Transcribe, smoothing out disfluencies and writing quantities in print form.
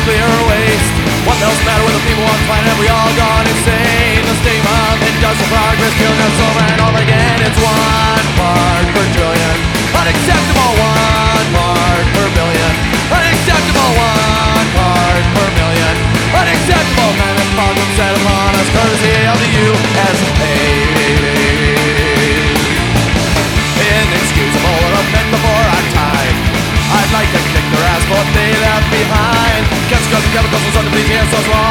nuclear waste. What else matter when the people on the planet, we all gone insane? The stream of industrial progress killing us over and over again. It's 1 part per trillion. Unacceptable. 1 part per billion. Unacceptable. 1 part per million. Unacceptable. Mammoth problem set upon us courtesy of the USA. Inexcusable or a meant before our time. I'd like to kick their ass for what they left behind. Chemicals and chemicals was under these years so strong.